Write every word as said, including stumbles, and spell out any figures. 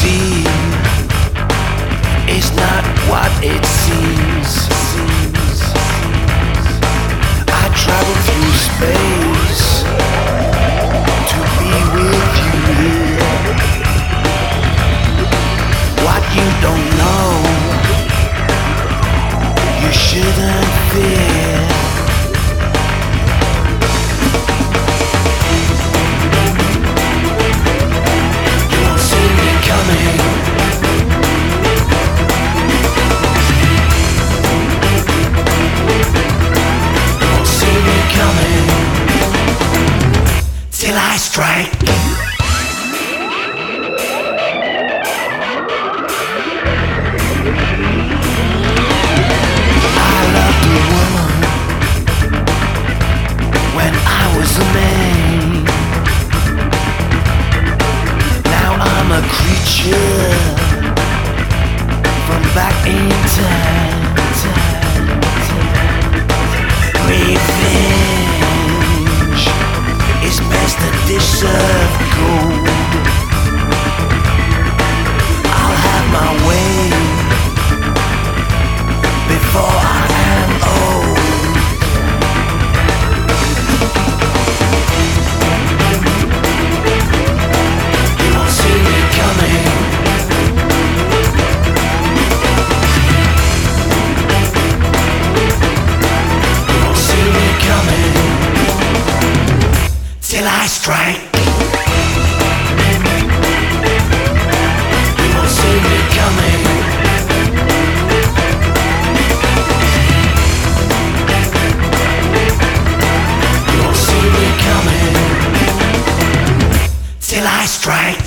see is not what it seems. I travel through space to be with you here. What you don't know, you shouldn't fear. You won't see me coming. You won't see me coming till I strike. A creature from back in time. Revenge is best a dish of gold. I'll have my way before I am old. You won't see me coming. You won't see me coming till I strike. You won't see me coming. You won't see me coming till I strike.